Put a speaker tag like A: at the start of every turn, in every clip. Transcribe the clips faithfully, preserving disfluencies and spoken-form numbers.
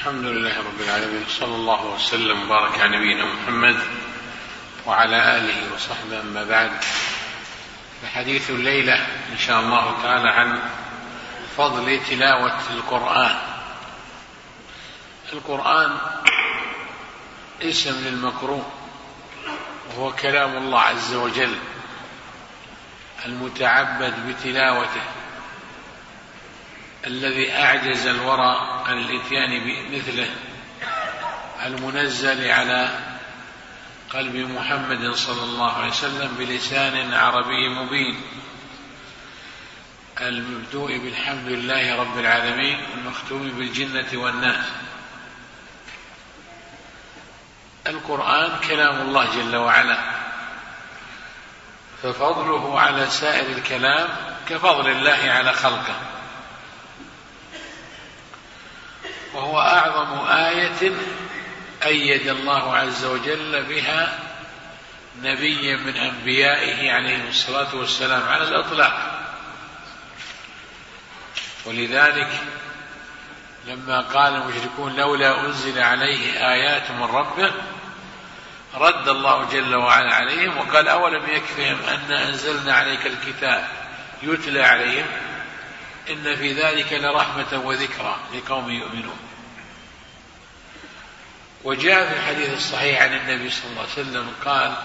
A: الحمد لله رب العالمين، صلى الله وسلم وبارك على نبينا محمد وعلى آله وصحبه. أما بعد، فحديث الليلة إن شاء الله تعالى عن فضل تلاوة القرآن. القرآن اسم للمقروء، وهو كلام الله عز وجل المتعبد بتلاوته، الذي أعجز الورى عن الإتيان بمثله، المنزل على قلب محمد صلى الله عليه وسلم بلسان عربي مبين، المبدوء بالحمد لله رب العالمين، المختوم بالجنة والناس. القرآن كلام الله جل وعلا، ففضله على سائر الكلام كفضل الله على خلقه، وهو أعظم آية أيد الله عز وجل بها نبيا من أنبيائه عليه الصلاة والسلام على الإطلاق. ولذلك لما قال المشركون لولا أنزل عليه آيات من ربه، رد الله جل وعلا عليهم وقال أولم يكفهم أن أنزلنا عليك الكتاب يتلى عليهم إن في ذلك لرحمة وذكرى لقوم يؤمنون. وجاء في الحديث الصحيح عن النبي صلى الله عليه وسلم قال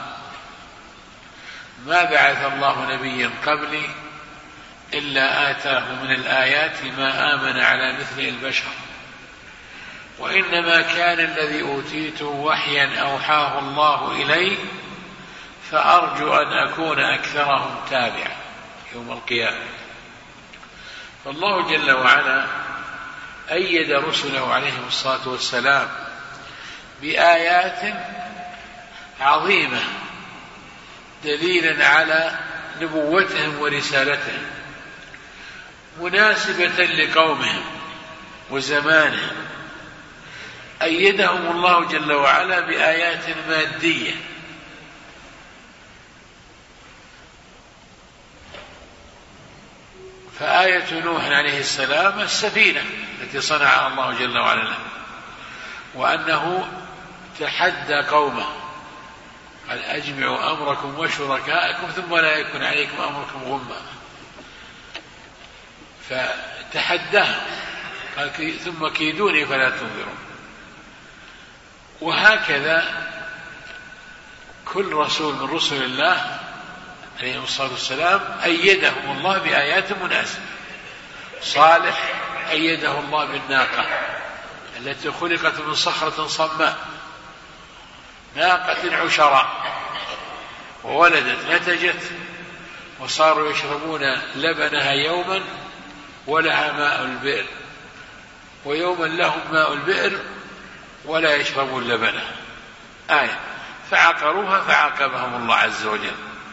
A: ما بعث الله نبيا قبلي إلا آتاه من الآيات ما آمن على مثل البشر، وإنما كان الذي أوتيته وحيا أوحاه الله إلي، فأرجو أن أكون أكثرهم تابعا يوم القيامة. فالله جل وعلا أيد رسله عليهم الصلاة والسلام بآيات عظيمة دليلا على نبوتهم ورسالتهم، مناسبة لقومهم وزمانهم. أيدهم الله جل وعلا بآيات مادية، فآية نوح عليه السلام السفينة التي صنعها الله جل وعلا له، وأنه تحدى قومه قال أجمعوا أمركم وشركاءكم ثم لا يكن عليكم أمركم غمّا، فتحداهم قال ثم كيدوني فلا تنظرون. وهكذا كل رسول من رسل الله عليه الصلاة والسلام أيدهم الله بآيات مناسبة. صالح أيده الله بالناقة التي خلقت من صخرة صماء، ناقة عشراء، وولدت نتجت، وصاروا يشربون لبنها يوما ولها ماء البئر، ويوما لهم ماء البئر ولا يشربون لبنها. آية فعقروها فعاقبهم الله عز وجل.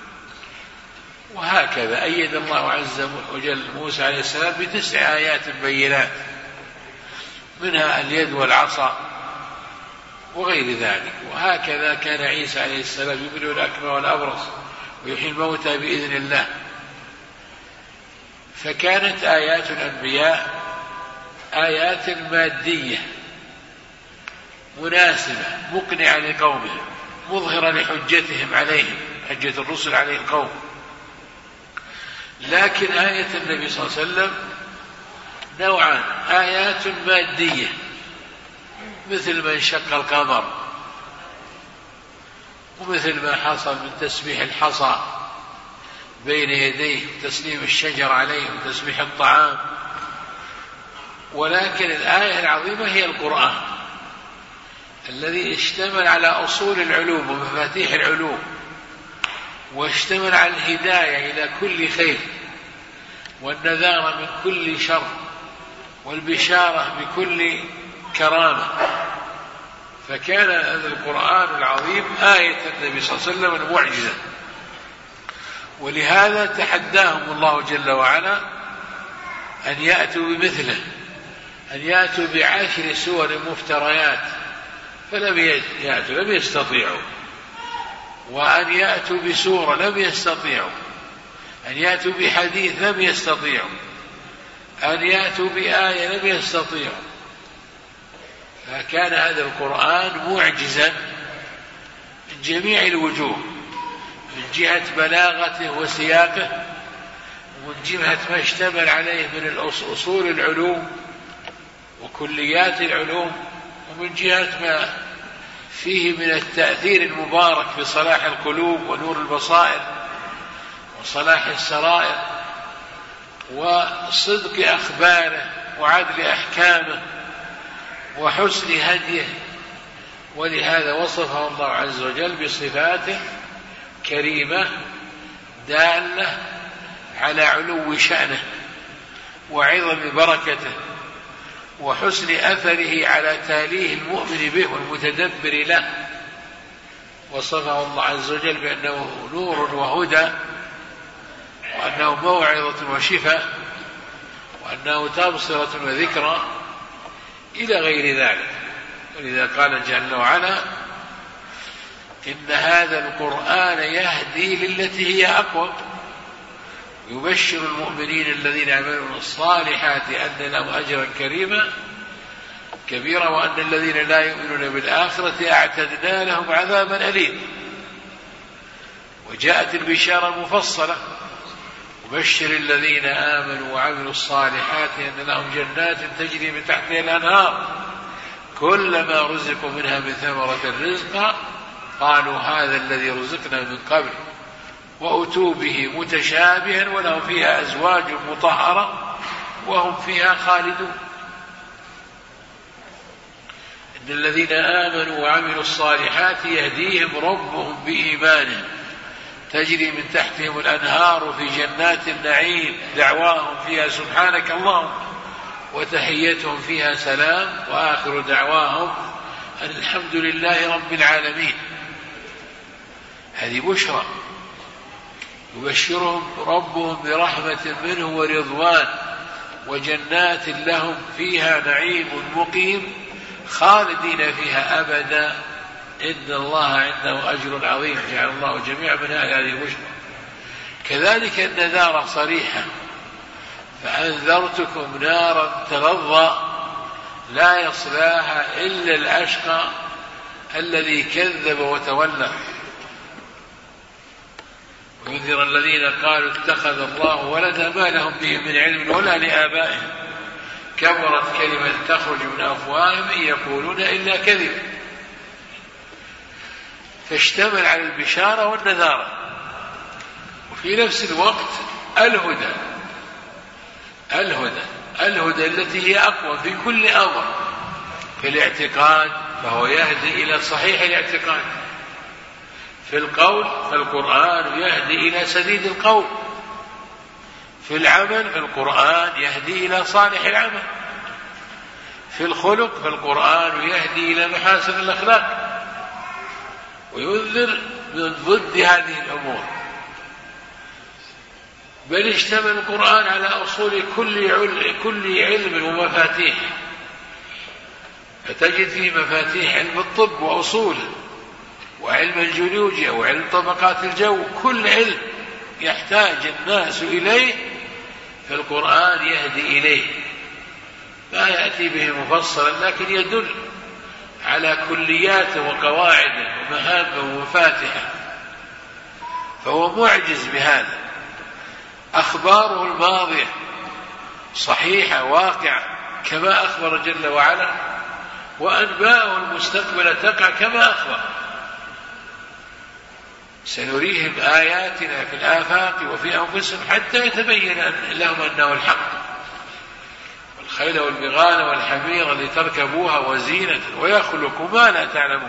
A: وهكذا أيد الله عز وجل موسى عليه السلام بتسع آيات بينات، منها اليد والعصا وغير ذلك. وهكذا كان عيسى عليه السلام يبرئ الأكمى والأبرص ويحيي الموتى بإذن الله. فكانت آيات الأنبياء آيات مادية مناسبة مقنعة لقومهم، مظهرة لحجتهم عليهم، حجة الرسل عليه القوم. لكن آية النبي صلى الله عليه وسلم نوعان: آيات مادية مثل ما انشق القمر، ومثل ما حصل من تسبيح الحصى بين يديه وتسليم الشجر عليه وتسبيح الطعام. ولكن الآية العظيمة هي القرآن الذي اشتمل على أصول العلوم ومفاتيح العلوم، واشتمل على الهداية إلى كل خير، والنذارة من كل شر، والبشارة بكل كرامة. فكان هذا القرآن العظيم آية النبي صلى الله عليه وسلم المعجزة. ولهذا تحداهم الله جل وعلا أن يأتوا بمثله، أن يأتوا بعشر سور مفتريات، فلم يأتوا، لم يستطيعوا. وأن يأتوا بسورة لم يستطيعوا. أن يأتوا بحديث لم يستطيعوا. أن يأتوا بآية لم يستطيعوا. فكان هذا القرآن معجزا من جميع الوجوه، من جهة بلاغته وسياقه، ومن جهة ما اشتمل عليه من أصول العلوم وكليات العلوم، ومن جهة ما فيه من التأثير المبارك بصلاح القلوب ونور البصائر وصلاح السرائر وصدق أخباره وعدل أحكامه وحسن هديه. ولهذا وصفه الله عز وجل بصفات كريمة دالة على علو شأنه وعظم بركته وحسن أثره على تاليه المؤمن به والمتدبر له. وصفه الله عز وجل بأنه نور وهدى، وأنه موعظة وشفاء، وأنه تبصرة وذكرى إلى غير ذلك. ولذا قال جل وعلا: إن هذا القرآن يهدي للتي هي أقوم يبشر المؤمنين الذين يعملون الصالحات أن لهم أجرا كريما كبيرا وأن الذين لا يؤمنون بالآخرة أعتدنا لهم عذابا أليما. وجاءت البشارة مفصلة: وبشر الذين آمنوا وعملوا الصالحات أن لهم جنات تجري من تحتها الأنهار كلما رزقوا منها من ثمرة رزقا قالوا هذا الذي رزقنا من قبل وأتوا به متشابها ولهم فيها أزواج مطهرة وهم فيها خالدون. إن الذين آمنوا وعملوا الصالحات يهديهم ربهم بإيمانهم تجري من تحتهم الأنهار في جنات النعيم دعواهم فيها سبحانك اللهم وتحيتهم فيها سلام وآخر دعواهم أن الحمد لله رب العالمين. هذه بشرى يبشرهم ربهم برحمة منه ورضوان وجنات لهم فيها نعيم مقيم خالدين فيها أبدا إن الله عنده أجر عظيم. جعل الله جميع من هذه البشرى. كذلك النذارة صريحة: فأنذرتكم نارا تلظى لا يصلاها إلا الأشقى الذي كذب وتولى وينذر الذين قالوا اتخذ الله ولدا ما لهم به من علم ولا لآبائهم كبرت كلمة تخرج من أفواههم إن يقولون إلا كذب. فاشتمل على البشارة والنذارة وفي نفس الوقت الهدى الهدى الهدى التي هي أقوى في كل أمر. في الاعتقاد فهو يهدي إلى صحيح الاعتقاد، في القول فالقرآن يهدي إلى سديد القول، في العمل فالقرآن يهدي إلى صالح العمل، في الخلق فالقرآن يهدي إلى محاسن الأخلاق وينذر من ضد هذه الأمور. بل اشتمل القرآن على أصول كل علم, كل علم ومفاتيح، فتجد فيه مفاتيح علم الطب وأصوله وعلم الجيولوجيا وعلم طبقات الجو. كل علم يحتاج الناس إليه فالقرآن يهدي إليه، لا يأتي به مفصلا لكن يدل على كلياته وقواعده ومهامه ومفاتحه، فهو معجز بهذا. أخباره الماضية صحيحة واقعة كما أخبر جل وعلا، وأنباءه المستقبلة تقع كما أخبر. سنريهم آياتنا في الآفاق وفي أنفسهم حتى يتبين لهم أنه الحق. والخيل والبغال والحمير لتركبوها وزينة ويخلق ما لا تعلمون.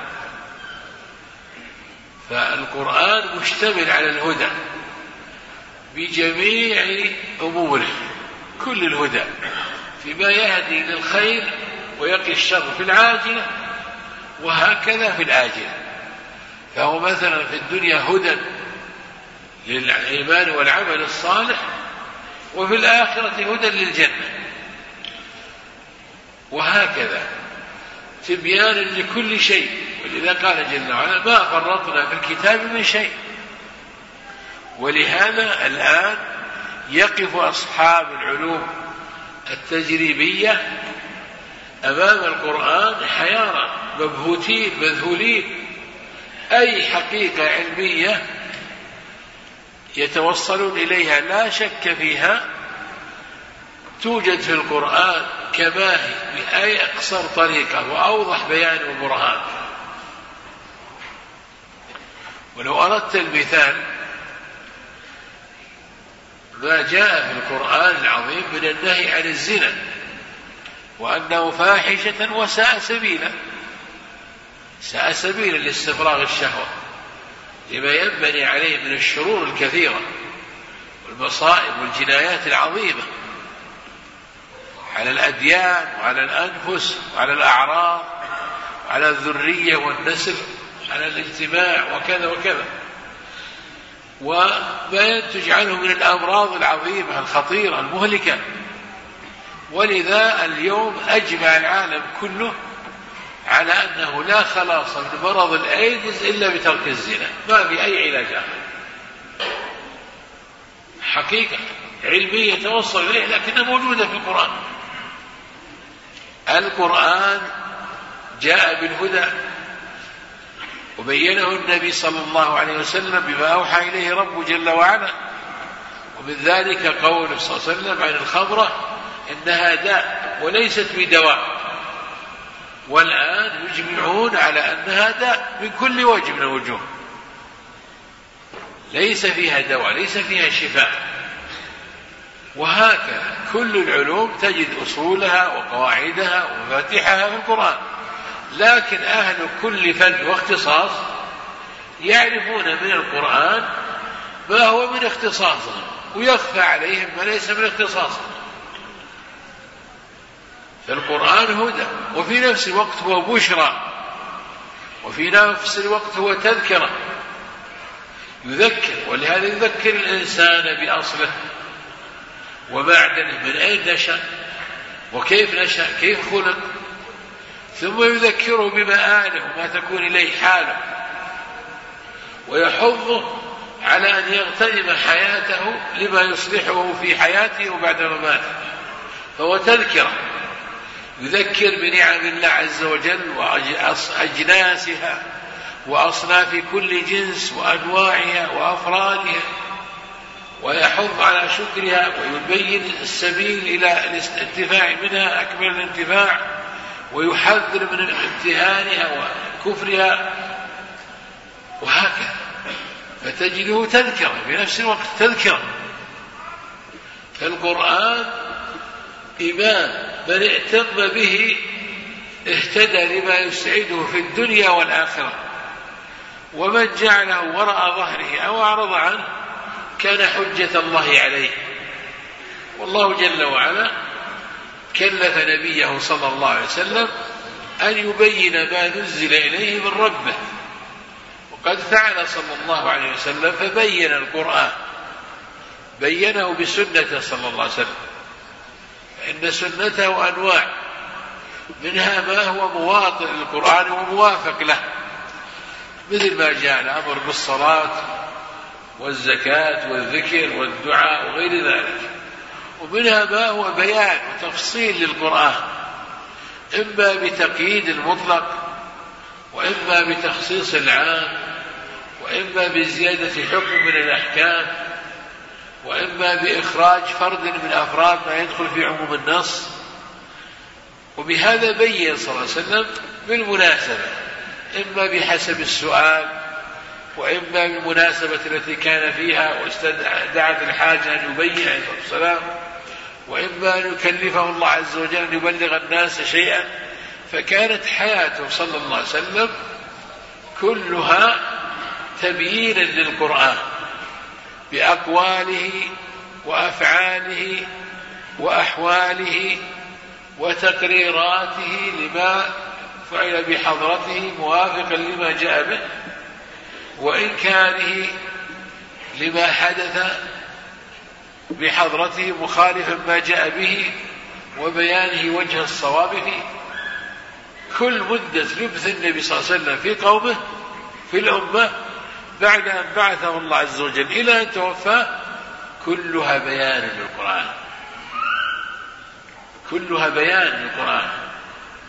A: فالقرآن مشتمل على الهدى بجميع أموره، كل الهدى فيما يهدي للخير ويقي الشر في العاجلة وهكذا في الآجلة. فهو مثلا في الدنيا هدى للإيمان والعمل الصالح، وفي الآخرة هدى للجنة، وهكذا تبيان لكل شيء. ولذا قال جل وعلا ما فرطنا في الكتاب من شيء. ولهذا الآن يقف أصحاب العلوم التجريبية أمام القرآن حيارى، مبهوتين مذهولين. أي حقيقة علمية يتوصلون إليها لا شك فيها توجد في القرآن كما هي بأي أقصر طريقة وأوضح بيان وبرهان. ولو أردت المثال ما جاء في القرآن العظيم من النهي عن الزنا وأنه فاحشة وساء سبيلا، ساء سبيلا لاستفراغ الشهوة لما ينبني عليه من الشرور الكثيرة والمصائب والجنايات العظيمة على الأديان وعلى الأنفس وعلى الأعراض وعلى الذرية والنسل على الاجتماع وكذا وكذا، وما ينتج عنه من الأمراض العظيمة الخطيرة المهلكة. ولذا اليوم أجمع العالم كله على أنه لا خلاص من مرض الإيدز إلا بترك الزنا، ما في أي علاج آخر. حقيقة علمية توصل إليه لكنها موجودة في القرآن. القرآن جاء بالهدى وبينه النبي صلى الله عليه وسلم بما أوحى إليه ربه جل وعلا، ومن ذلك قوله صلى الله عليه وسلم عن الخمرة إنها داء وليست بدواء، والآن يجمعون على أنها داء من كل وجه من الوجوه، ليس فيها دواء ليس فيها شفاء. وهكذا كل العلوم تجد أصولها وقواعدها ومفاتيحها في القرآن، لكن أهل كل فن واختصاص يعرفون من القرآن ما هو من اختصاصهم ويخفى عليهم ما ليس من اختصاصهم. فالقرآن هدى وفي نفس الوقت هو بشرى وفي نفس الوقت هو تذكرة، يذكر، ولهذا يذكر الإنسان بأصله ومعدنه من أين نشأ وكيف نشأ كيف خلق، ثم يذكره بمآله وما تكون إليه حاله، ويحضه على أن يغتنم حياته لما يصلحه في حياته وبعد مماته. فهو تذكرة يذكر بنعم الله عز وجل وأجناسها وأصناف كل جنس وأنواعها وأفرادها، ويحض على شكرها ويبين السبيل إلى الانتفاع منها أكمل الانتفاع، ويحذر من امتهانها وكفرها، وهكذا. فتجده تذكرة بنفس الوقت تذكرة. فالقرآن إمام من اعتم به اهتدى لما يسعده في الدنيا والآخرة، ومن جعله وراء ظهره أو أعرض عنه كان حجة الله عليه. والله جل وعلا كلف نبيه صلى الله عليه وسلم أن يبين ما نزل إليه من ربه، وقد فعل صلى الله عليه وسلم فبين القرآن، بينه بسنته صلى الله عليه وسلم، فإن سنته أنواع، منها ما هو مواطن للقرآن وموافق له، مثل ما جاء الأمر بالصلاة والزكاة والذكر والدعاء وغير ذلك، ومنها ما هو بيان وتفصيل للقرآن، إما بتقييد المطلق وإما بتخصيص العام وإما بزيادة حكم من الأحكام وإما بإخراج فرد من أفراد ما يدخل في عموم النص. وبهذا بين صلى الله عليه وسلم بالمناسبة، إما بحسب السؤال وإما بالمناسبة التي كان فيها واستدعت الحاجة أن يبين عليه الصلاة والسلام، وإما أن يكلفه الله عز وجل أن يبلغ الناس شيئا. فكانت حياته صلى الله عليه وسلم كلها تبيينا للقرآن بأقواله وأفعاله وأحواله وتقريراته لما فعل بحضرته موافقا لما جاء به، وإنكاره لما حدث بحضرته مخالفا ما جاء به، وبيانه وجه الصواب فيه. كل مدة لبث النبي صلى الله عليه وسلم في قومه في الأمة بعد أن بعثه الله عز وجل إلى أن توفاه كلها بيان للقرآن، كلها بيان للقرآن.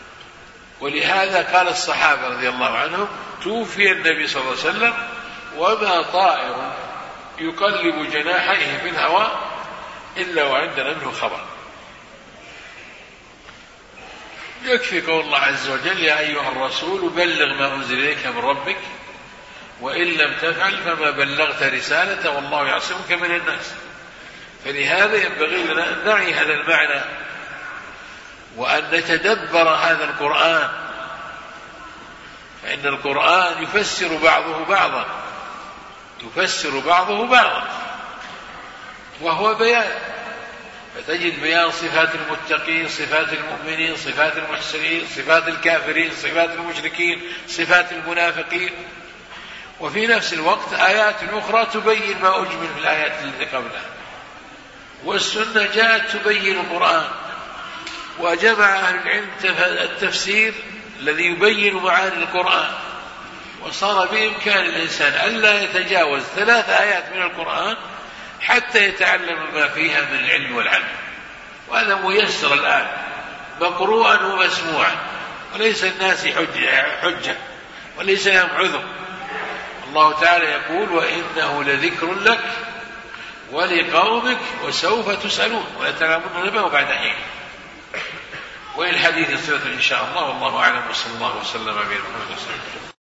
A: ولهذا قال الصحابة رضي الله عنهم: توفي النبي صلى الله عليه وسلم وما طائر يقلب جناحيه في الهواء إلا وعندنا منه خبر. يكفي قول الله عز وجل: يا أيها الرسول بلغ ما أنزل إليك من ربك وإن لم تفعل فما بلغت رسالته والله يعصمك من الناس. فلهذا ينبغي لنا أن نعي هذا المعنى وأن نتدبر هذا القرآن، فإن القرآن يفسر بعضه بعضا يفسر بعضه بعضا وهو بيان. فتجد بيان صفات المتقين، صفات المؤمنين، صفات المحسنين، صفات الكافرين، صفات المشركين، صفات المنافقين، وفي نفس الوقت آيات أخرى تبين ما أجمل في الآيات التي قبلها. والسنة جاءت تبين القرآن، وجمع أهل العلم التفسير الذي يبين معاني القرآن، وصار بإمكان الإنسان ألا يتجاوز ثلاث آيات من القرآن حتى يتعلم ما فيها من العلم والعلم. وهذا ميسر الآن مقروءا ومسموعا، وليس الناس حجة وليس لهم عذر. الله تعالى يقول: وإنه لذكر لك ولقومك وسوف تسألون ويتعلمون نبأه بعد حين. والحديث صفة إن شاء الله، والله أعلم، وصلى الله وسلم على نبينا محمد.